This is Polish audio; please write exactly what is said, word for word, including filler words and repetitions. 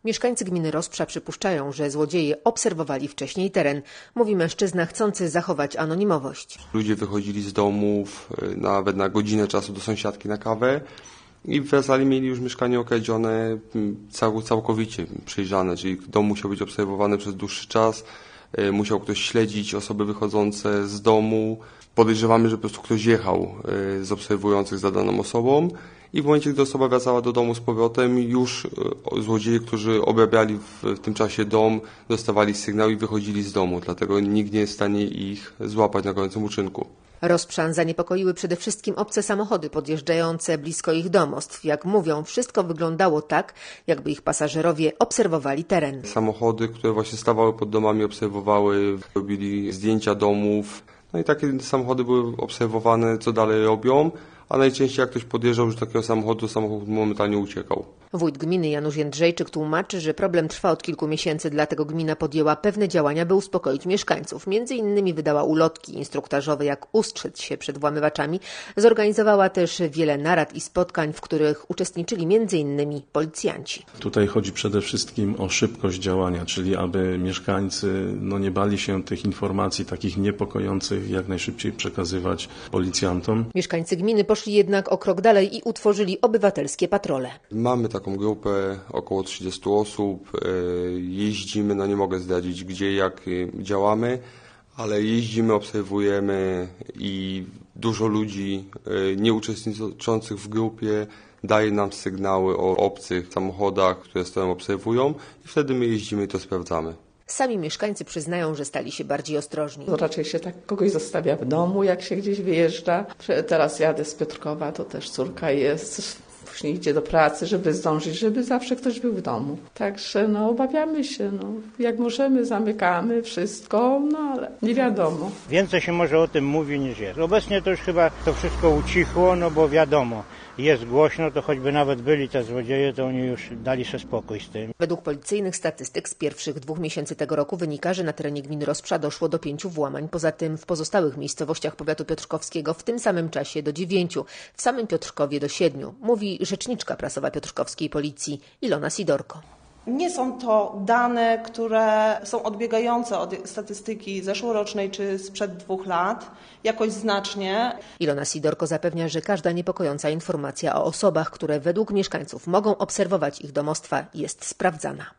Mieszkańcy gminy Rozprza przypuszczają, że złodzieje obserwowali wcześniej teren, mówi mężczyzna chcący zachować anonimowość. Ludzie wychodzili z domów nawet na godzinę czasu do sąsiadki na kawę i wracali, mieli już mieszkanie okradzione, cał, całkowicie przejrzane, czyli dom musiał być obserwowany przez dłuższy czas, musiał ktoś śledzić osoby wychodzące z domu. Podejrzewamy, że po prostu ktoś jechał z obserwujących za daną osobą i w momencie, gdy osoba wracała do domu z powrotem, już złodzieje, którzy obrabiali w, w tym czasie dom, dostawali sygnał i wychodzili z domu, dlatego nikt nie jest w stanie ich złapać na gorącym uczynku. Rozprzan zaniepokoiły przede wszystkim obce samochody podjeżdżające blisko ich domostw. Jak mówią, wszystko wyglądało tak, jakby ich pasażerowie obserwowali teren. Samochody, które właśnie stawały pod domami, obserwowały, robili zdjęcia domów. No i takie samochody były obserwowane, co dalej robią, a najczęściej jak ktoś podjeżdżał już do takiego samochodu, samochód momentalnie uciekał. Wójt gminy Janusz Jędrzejczyk tłumaczy, że problem trwa od kilku miesięcy, dlatego gmina podjęła pewne działania, by uspokoić mieszkańców. Między innymi wydała ulotki instruktażowe, jak ustrzec się przed włamywaczami. Zorganizowała też wiele narad i spotkań, w których uczestniczyli między innymi policjanci. Tutaj chodzi przede wszystkim o szybkość działania, czyli aby mieszkańcy no, nie bali się tych informacji takich niepokojących, jak najszybciej przekazywać policjantom. Mieszkańcy gminy poszli jednak o krok dalej i utworzyli obywatelskie patrole. Mamy taką grupę, około trzydziestu osób, jeździmy, no nie mogę zdradzić gdzie, jak działamy, ale jeździmy, obserwujemy i dużo ludzi nieuczestniczących w grupie daje nam sygnały o obcych samochodach, które stoją, obserwują i wtedy my jeździmy i to sprawdzamy. Sami mieszkańcy przyznają, że stali się bardziej ostrożni. To raczej się tak kogoś zostawia w domu, jak się gdzieś wyjeżdża. Teraz jadę z Piotrkowa, to też córka jest, później idzie do pracy, żeby zdążyć, żeby zawsze ktoś był w domu. Także no obawiamy się, no jak możemy zamykamy wszystko, no ale nie wiadomo. Więcej się może o tym mówi niż jest. Obecnie to już chyba to wszystko ucichło, no bo wiadomo, jest głośno, to choćby nawet byli te złodzieje, to oni już dali sobie spokój z tym. Według policyjnych statystyk z pierwszych dwóch miesięcy tego roku wynika, że na terenie gminy Rozprza doszło do pięciu włamań. Poza tym w pozostałych miejscowościach powiatu piotrkowskiego w tym samym czasie do dziewięciu, w samym Piotrkowie do siedmiu, mówi rzeczniczka prasowa piotrkowskiej policji Ilona Sidorko. Nie są to dane, które są odbiegające od statystyki zeszłorocznej czy sprzed dwóch lat, jakoś znacznie. Ilona Sidorko zapewnia, że każda niepokojąca informacja o osobach, które według mieszkańców mogą obserwować ich domostwa, jest sprawdzana.